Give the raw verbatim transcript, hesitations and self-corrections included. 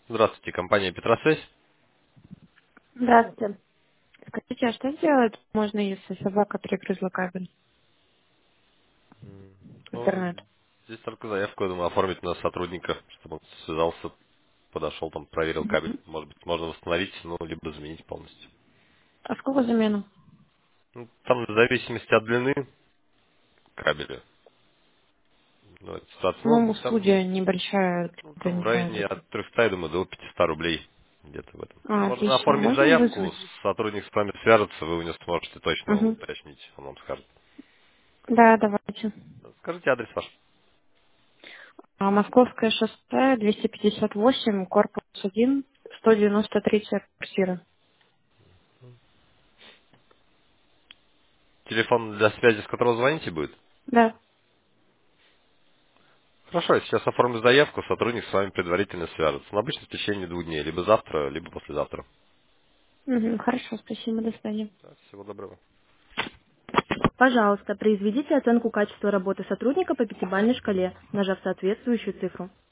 Здравствуйте, компания Петросвязь. Здравствуйте. Скажите, а что сделать можно, если собака перегрызла кабель М, Ну, интернет? здесь только заявку, я думаю, оформить на сотрудника, чтобы он связался, подошел, там, проверил кабель. Мгм. Может быть, можно восстановить, ну, либо заменить полностью. А сколько замену? Ну, там в зависимости от длины кабеля. Ну, это ситуация. Ну, Ну, там, студия небольшая, ну, да там в не знаю, районе где-то. от трехсот, я думаю, до пятисот рублей. Где-то в этом. А, Можно отлично. оформить Можно заявку, вызвать? сотрудник с вами свяжется, вы у него сможете точно Угу. уточнить, он вам скажет. Да, давайте. Скажите адрес ваш. А, Московское шоссе, двести пятьдесят восемь, корпус один, сто девяносто три квартира. Телефон для связи, с которого звоните, будет? Да. Хорошо, я сейчас оформлю заявку, сотрудник с вами предварительно свяжется. Ну, обычно в течение двух дней, либо завтра, либо послезавтра. Угу. Хорошо, спасибо, до свидания. Да, всего доброго. Пожалуйста, произведите оценку качества работы сотрудника по пятибалльной шкале, нажав соответствующую цифру.